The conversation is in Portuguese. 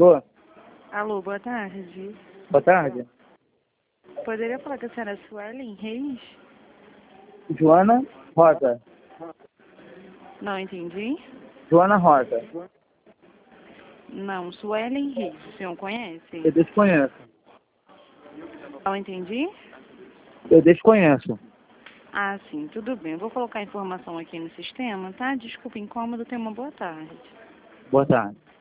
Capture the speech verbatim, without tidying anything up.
Alô? Alô, boa tarde. Boa tarde. Poderia falar com a senhora Suelen Reis? Joana Rosa. Não entendi. Joana Rosa. Não, Suelen Reis, o senhor conhece? Eu desconheço. Não entendi? Eu desconheço. Ah, sim, tudo bem. Vou colocar a informação aqui no sistema, tá? Desculpa, incômodo, tenha uma boa tarde. Boa tarde.